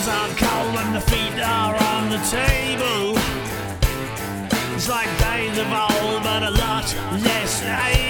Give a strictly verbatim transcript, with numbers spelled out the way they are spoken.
are cold and the feet are on the table. It's like days of old, but a lot less able.